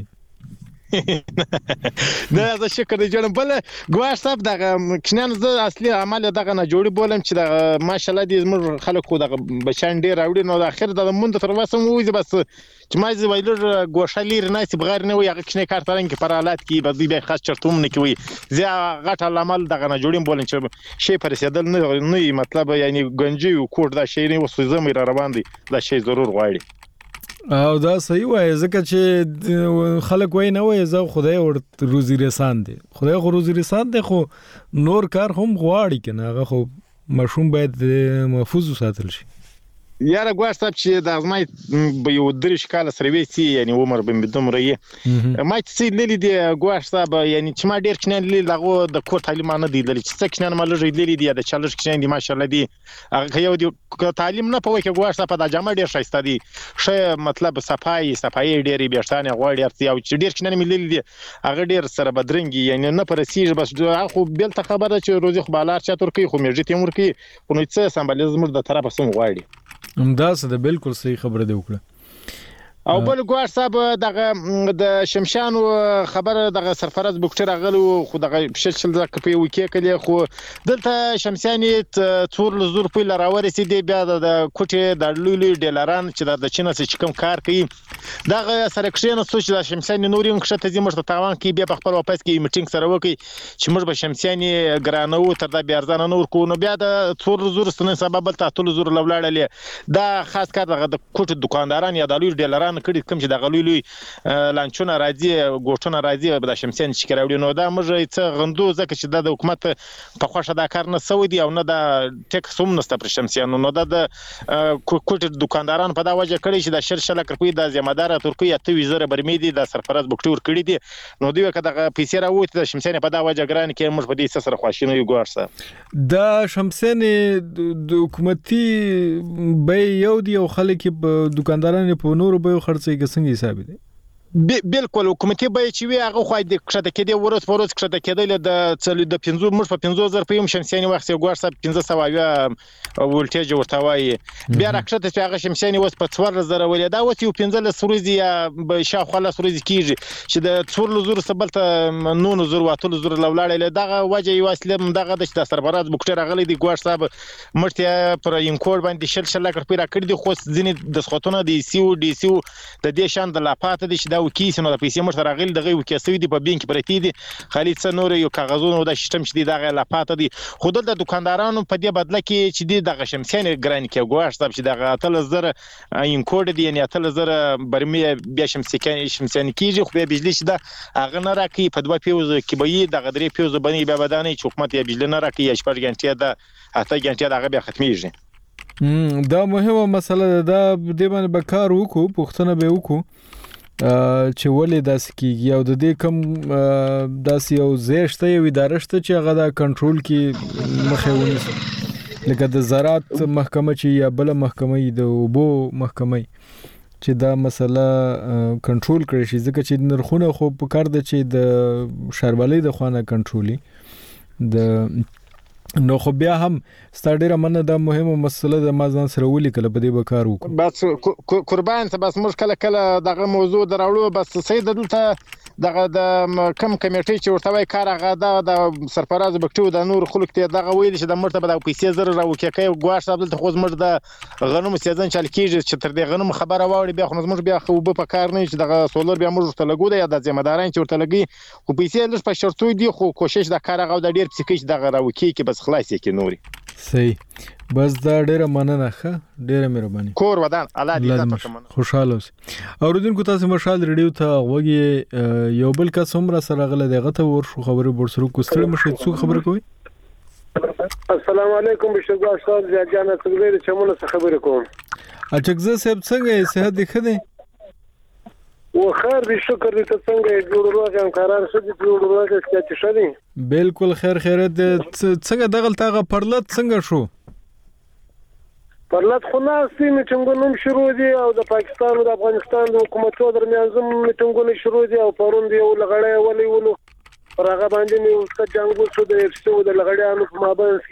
دا زه شکر دې جوړم بل ګواښ صاحب دغه کښنان زه اصلي عمل دغه نه جوړي بولم چې دغه ماشاءالله دې زموږ خلکو دغه بچان ډیر راوړي نو د اخر د مونږ تر وسه مو بس چې ما زه ویلر ګوښه لري نه چې بغیر نه وي هغه کښنه کار ترنګ پر حالات کې به بیا خاص چرتوم نه کوي زه غټ عمل دغه نه جوړم بولم چې شی پر رسیدل نه نه مطلب یعنی گنجي او کوټ دا شی نه وسو زمي را روان دي دا شی ضرور غواړي او دا صحیح وای ځکه چې خلک وای نه وای زه خدای ور روزي رسان دي خدای خو روزي رسان دي خو نور کار هم غواړي کنه هغه خو مشروم باید محفوظ وساتل شي یاره ګواښ صاحب چې د ازمای به یو درې کال سره وېسي یعنی عمر به مدوم رہی ما چې لیدل دي ګواښ صاحب یعنی چې ما ډیر کښنه لیدل دغه د کور تعلیم نه دی لیدل چې څه کښنه ما لږ لیدل دي د چالش کښنه دي ماشاءالله دي هغه یو دی تعلیم نه پوهه کې ګواښ صاحب د جامه ډیر شایسته دي شه مطلب صفای صفای ډیری بیرتانه غوړ ارتي او چې ډیر کښنه مې لیدل دي هغه ډیر سره بدرنګي یعنی نه پرسیج بس خو بل ته خبره چې روزي خو بالار چې ترکی خو مېږي تیمور کې خو نو څه سمبالیزم د طرفه سم غواړي همدا څه ده بالکل صحیح خبره دی وکړه او بل ګواړ صاحب دغه د شمشانو خبره دغه سرفراز بوکټر غلو خو دغه شل دقیقې په وکی کلی خو دلته شمسیاني څور لزور په لراوري سي دی بیا د کوټي د لولي ډالران چې د چینه څخه کوم کار کوي دغه سرکشن سوچ د شمسیاني نورین خشته دي مرته تاوان کې بیا په خپل واپس کې میټینګ سره وکي چې موږ به شمسیاني ګرانو تر د بیا ارزانه نور کو نو بیا د څور لزور ستنه سبب ته ټول لزور لولاړلې دا خاص کار دغه د کوټي دکانداران یا د لولي ډالران کړي کوم چې د غلوی لانچونه راځي ګوټونه راځي د شمسیان چې راوړي نو دا موږ څه غندو ځکه چې د حکومت په خوښه دا کار نه سوي دي او نه د ټیکس هم نشته پر شمسیانو نو دا د کوټ دکانداران په دا وجه کړي چې د شر شل کړپی د ځمادار ترکیه ته وزره برمیدي د سرفراز بوکټور کړي دي نو دوی کده پیسې راوته د شمسیان په دا وجه ګران کې موږ په دې سره خواشینو یو ګورسه د شمسیان د حکومتي به یو دی او خلک په دکاندارانو په نور به خرڅي کې څنګه حساب دي بالکل حکومتي به چې وی هغه خو د کښته کېدې ورځ په ورځ کښته کېدل د څلو د پنځو مش په پنځو زره په شمسیاني وخت یو ګور صاحب پنځه سوه یا ولټیج ورته وایي بیا راکښته چې هغه شمسیاني وس په څوار زره ولې دا وتی پنځه ل سوريزي یا شاوخوا ل سوريزي کیږي چې د څور لزور سبلته نو نزور واتل زور لولاړل دغه وجه یو اسلام دغه د سربراز بوکټر غلي دی ګور صاحب مرته پر انکور باندې شل شل کړ پیرا کړی دی خو ځینې د سخوتونه دی سیو دی سیو د دې شان د لاپات دي چې دا وکیس نو د پیسې مر سره غل دغه وکیسوي دی په بانک پرتی دي خالد سنور یو کاغذونو د سیستم چې دغه لاپات دي خو د دکاندارانو په دې بدله کې چې دغه شمسیان ګران کې ګواښ صاحب چې دغه تل زر انکور دی یعنی تل زر برمی بیا شمسیان شمسیان کیږي خو به بجلی چې دا اغه نه راکې په دوه پیوز کې به دغه درې پیوز باندې بیا بدانه چې حکومت یې بجلی نه راکې یا شپږ غنټه ده اته غنټه دغه بیا ختميږي دا مهمه مسله ده دا د باندې بکار وکړو پښتنه به وکړو چې ولې داسې کیږي او د دې کم داسې یو زیشته یو اداره شته چې هغه د کنټرول کې مخه ونیسي لکه د زراعت محکمه چې یا بل محکمه د اوبو محکمه چې دا مسله کنټرول کړي شي ځکه چې نرخونه خو په کار ده چې د شاربالۍ د خوانه کنټرولي د نو خو بیا هم ستاره منه د مهمه مسله د مازن سره ولي کله په دې بکار وکړو بس قربان ته بس موږ کله کله دغه موضوع دراوړو بس سید دلته دغه د کم کمیټې چې ورته وای کار هغه د سرفراز بکټو د نور خلک ته دغه ویل چې د مرتبه د پیسې زر راوکې کوي ګواښ صاحب دلته خو زمر د غنوم سیزن چل کیږي چې تر دې غنوم خبره واوري بیا خو زمر بیا خو په کار نه چې دغه سولر بیا موږ ته لګو دی یا د ځمداران چې ورته لګي خو پیسې لږ په شرطو دي خو کوشش د کار هغه د ډیر پسکیش دغه راوکې کې بس خلاص کې نوري صحیح بس دا ډیره مننه ښه ډیره مهرباني کور ودان الله دې عزت وکړي خوشاله اوسئ اوریدونکو تاسو مشال ریډیو ته وګي یو بل کس هم را سره غل دغه ته ورشو خبره برسرو کوستل مشه څو خبره کوي السلام علیکم بشرګا استاد جانا څنګه دې چمونه خبره کوم اچګزه صاحب څنګه صحت دې خده و خیر دې شکر دې څنګه جوړ راغم قرار شو دې جوړ راغی چې شدي بالکل خیر خیرت څنګه دغه تاغه پرلط څنګه شو پرلط خو ناسي میټنګونو شروع دي او د پاکستان او د افغانستان د حکومتونو درمیان زم میټنګونه شروع دي او پرون دی یو لغړی ولې ولو راغه باندې نو څه جنگو شو د اف سي او د لغړیانو په مابین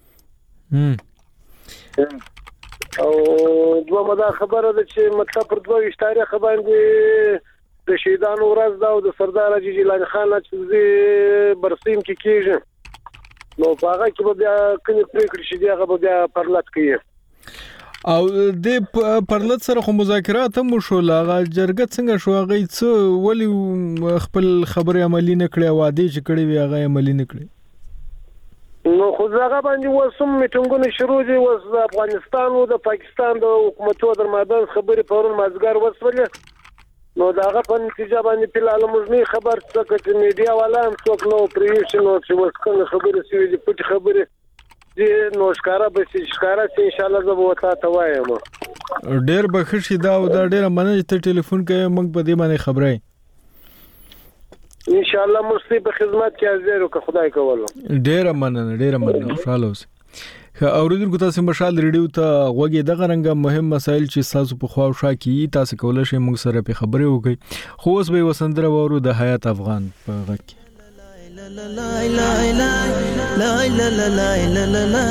کې او دوه مدا خبره ده چې مطلب پر دوه اشتاره باندې د شهیدانو ورځ دا او د سردار حاجی جیلانی خان چې برسیم کې کېږي نو هغه کې بیا کني پریکړه شي دی هغه بیا پرلط کوي او د پرلط سره خو مذاکرات هم شو لاغه جرګه څنګه شو هغه څه ولی خپل خبره عملی نه کړې وادي چې کړې وی هغه عملی نه کړې نو خو هغه باندې وسم میټنګونه شروع دي وس د افغانستان او د پاکستان د حکومتونو درمیان خبرې پرون مازګر وسولې نو داغه په نتیجه باندې په اعلی مزنی خبر څه چې میډیا والا هم څوک نو پریشن او چې وسکنه خبرې سوي دي پټ خبرې دي نو ښکارا به چې ښکارا چې ان شاء الله زه به وتا ته وایم ډېر بخښي دا او دا ډېر مننه ته ټلیفون کوي موږ په دې باندې خبرای ان شاء الله مرسي په خدمت کې حاضر او خدای کوله ډېر مننه ډېر مننه خوشاله اوسئ اوریدونکو تاسو مشال ریډیو ته غوږی دغه رنګه مهم مسایل چې تاسو په خواو شا کې تاسو کولای شئ موږ سره په خبرې وکړئ خو اوس به وسندره وورو د حیات افغان په غږ کې لا لا لا لا لا لا لا لا لا لا لا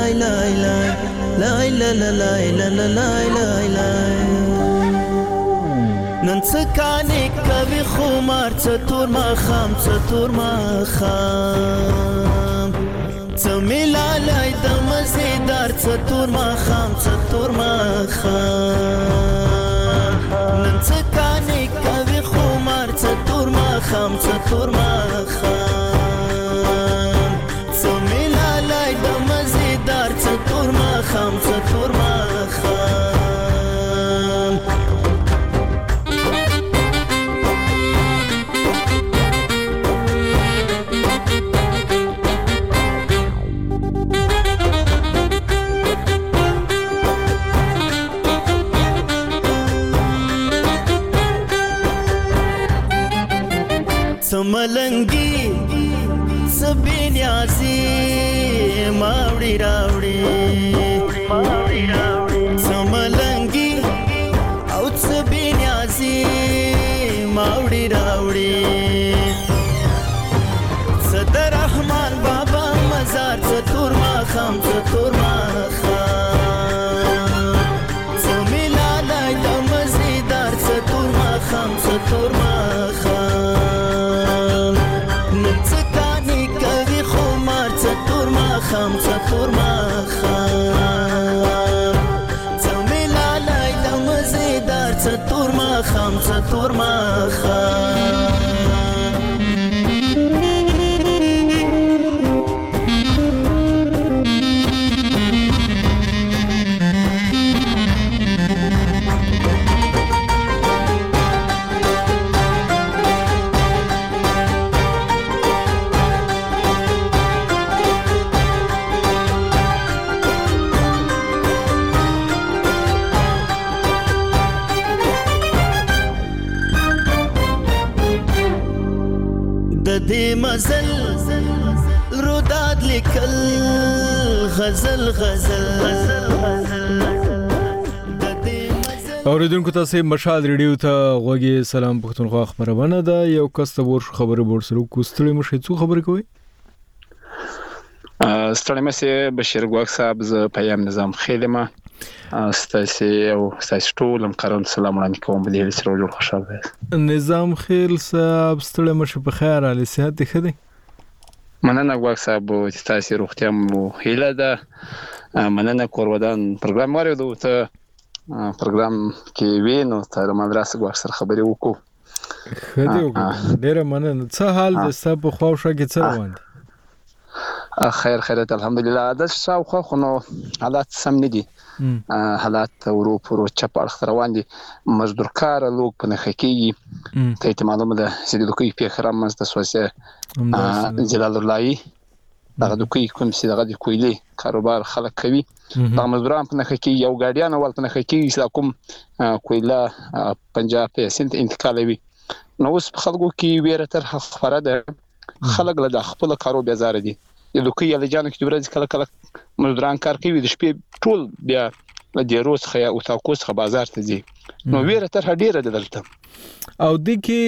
لا لا لا لا لا لا نن څه کانې کوي خمار څه تور ماښام څه تور ماښام څه ملالای د مزیدار څه تور ماښام څه تور ماښام نن څه کانې کوي خمار څه تور ماښام څه تور ماښام څه ملالای د مزیدار څه تور ماښام څه تور ماښام سملنگی سبینیازی ماوڑی راوڑی سملنگی او سبینیازی ماوڑی راوڑی صدر رحمان بابا مزار ستور ماخام ستور ماخام سمیلالای دمزیدار ستور ماخام ستور ماخام خام څتور ما خام څملالای د مزیدار څتور ما خام څتور ما خام دې مزل روداد لیکل غزل غزل اوریدونکو تاسو مشال ریډیو ته غوږی سلام پښتونخوا خبرونه ده یو کس ته ور خبره بور سره کوستړی مشه څو خبرې کوي ستړی مشه بشیر ګواک صاحب ز پیام نظام خیلمه ستاسو او ستاسو ټول مقرن سلام علیکم کوم په دې سره جوړ خوشاله نظام خیل صاحب ستړی مشه په خیر علي صحت خدي مننه ګواک صاحب ستاسو روغتیا مو هیله ده مننه کورودان پروګرام واره دوه ته پروګرام کې وینو تر مدرسې ګواک سره خبرې وکړو خدي وکړه ډیر مننه څه حال د سب خو شو کې څه روان دي خیر خیرت الحمدلله د شاوخه خو نو حالات سم نه دي حالات ورو پرو چپ اړخ روان دي مزدور کار لوک په نخکی ته معلومه ده چې د کوی په خرام مست سوسه جلال الله دغه د کوی کوم چې دغه د کویلي کاروبار خلک کوي د مزدوران په نخکی یو ګاډیان ول په نخکی چې کوم کویلا پنجاب په سنت انتقالوي نو اوس خلکو کې ویره تر خبره ده خلک له خپل کارو بیزار دي د کوی له جانو کې ورځ کله کله مزدوران کار کوي د شپې ټول بیا د روز خیا او تاکوس خ بازار ته ځي نو ویره تر ډیره دلته او د کې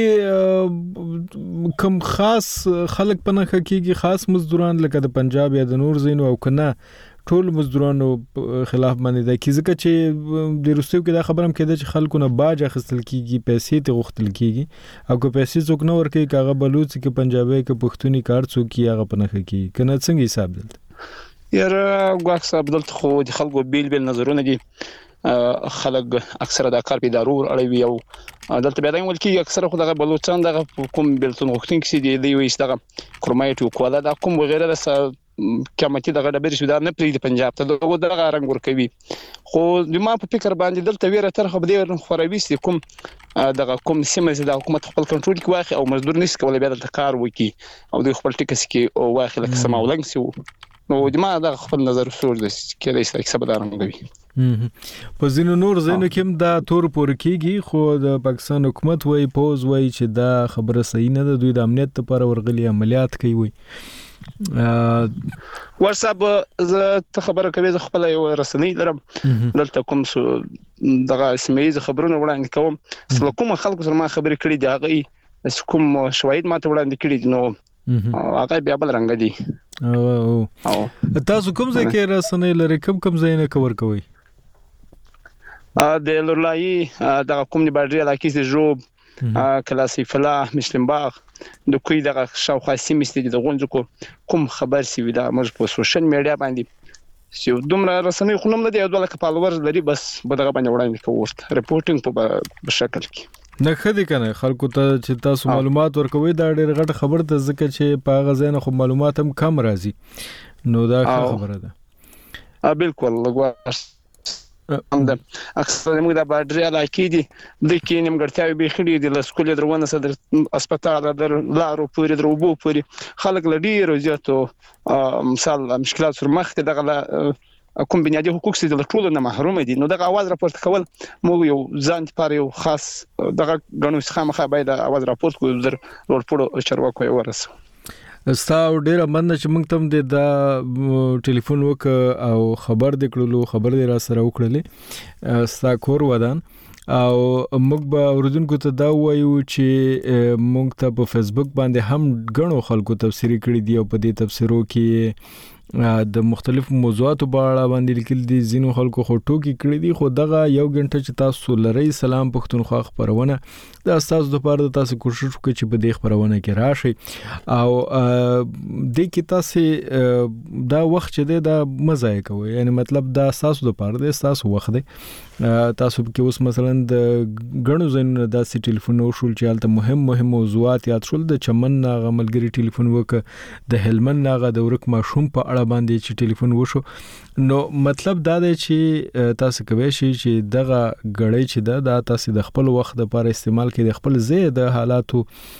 کوم خاص خلک پنه کېږي خاص مزدوران لکه د پنجاب یا د نور زینو او کنه ټول مزدورانو خلاف باندې د کی ځکه چې د روسیو کې دا خبرم کېده چې خلکو نه باج اخیستل کیږي پیسې ته غوښتل کیږي او که پیسې څوک نه ورکړي کاغه بلوچ کې پنجابي کې پښتوني کار څوک هغه پنه کوي کنه څنګه حساب دلته یاره ګواک صاحب دلته خو د خلکو بیل بیل نظرونه دي خلک اکثره د کار په ضرور اړوي او دلته بیا د ولکې اکثره خو دغه بلوچستان دغه کوم بلتون غوښتن کې دي دی وي دغه کرمایټ او کولا د کوم وغیرہ د قیمتي دغه ډبرې شو دا نه پریږدي پنجاب ته دغه دغه رنگ ورکوي خو د ما په فکر باندې دلته ویره تر خو بده خوروي سي کوم دغه کوم سیمه د حکومت خپل کنټرول کې واخی او مزدور نس کولای بیا د کار وکي او د خپل ټیکس کې او واخی لکه سماولنګ سي نو د ما د خپل نظر سور د کېدای شي حساب دارنګوي په ځینو نور ځینو کې دا تور پور کېږي خو د پاکستان حکومت وای پوز وای چې دا خبره صحیح نه ده دوی د امنیت لپاره ورغلي عملیات کوي وای واتساپ زه خبره کوي زه خپل یو رسنۍ لرم دلته کوم دغه سیمایي خبرونه وړاندې کوم سره کوم خلکو سره ما خبرې کړې دي هغه کوم شواهد ماته وړاندې کړي دي نو هغه بیا بل رنګ دي او تاسو کوم ځای کې رسنۍ لري کوم کوم ځای نه کور کوي د لورلای د کوم د باډري علاقې د جوب کلاسي فلاح مسلم باغ د کوی د شاوخوا سیمې ستې د غونځکو کوم خبر سی ودا موږ په سوشل میډیا باندې سیو دومره رسنۍ خو نوم نه دی دوه لک فالوورز لري بس به دغه باندې وړاندې کوو ریپورټینګ په شکل کې نه خدي کنه خلکو ته چې تاسو معلومات ورکوي دا ډېر غټ خبر ته ځکه چې په غزا نه خو معلومات هم کم راځي نو دا خبره ده ا بالکل لګوا هم ده اکثر موږ د باډري علاقې دي د کې نیمګړتیاوي به خړې دي له سکول درونه صدر هسپتال در لارو پورې دروبو پورې خلک لډي روزياتو مثال مشکلات سر مخ ته دغه کوم بنیادی حقوق سي د ټولو نه محروم دي نو دغه आवाज راپورټ کول موږ یو ځان لپاره یو خاص دغه غنو څخه باید आवाज راپورټ کوو در ورپړو چرواکو ورسو ستاسو ډیره مننه چې موږ تم د ټلیفون وک او خبر د کړلو خبر د را سره وکړلې ستا کور ودان او موږ به اوردونکو ته دا وایو چې موږ ته په فیسبوک باندې هم غنو خلکو تفسیری کړی دی او په دې تفسیرو کې د مختلفو موضوعاتو په اړه باندې لیکل دي زینو خلکو خټو کې کړی دي خو دغه یو غنټه چې تاسو لری سلام پښتونخوا خبرونه دا تاسو د پاره د تاسو کوشش وکړئ چې په دې خبرونه کې راشي او د کې تاسو دا وخت چې دا مزه کوي یعنی مطلب دا تاسو د پاره د تاسو وخت دی تاسو کې اوس مثلا د غنو زین د سی ټلیفون او شول چې البته مهم مهم موضوعات یاد شول د چمن غملګری ټلیفون وک د هلمن ناغه د ورک ماشوم په اړه باندې چې ټلیفون وشو نو مطلب دا دی چې تاسو کوي چې دغه غړی چې دا د تاسو د خپل وخت لپاره استعمال کې د خپل زی د حالاتو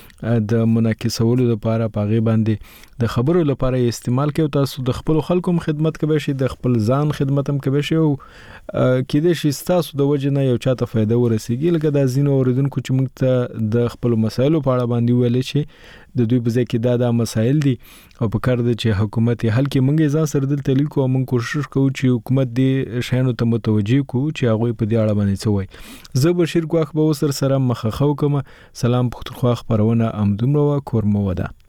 د منعکسولو لپاره پاغي باندې د خبرو لپاره استعمال کوي تاسو د خپل خلکو خدمت کوي شي د خپل ځان خدمت هم کوي شي او کېدې شي تاسو د وجه نه یو چاته فائدہ ورسیږي لکه د زینو اوردونکو چې موږ ته د خپل مسایلو په اړه باندې ویل شي د دوی په ځای کې دا د مسایل دي او په کار دي چې حکومت حل کې موږ ځان سره دلته لیکو او موږ کوشش کوو چې حکومت دې شانو ته متوجي کو چې هغه په دې اړه باندې څه وایي زه بشیر کوخ به سر سره مخخو کوم سلام پختونخوا خبرونه امدومره کورمو ودا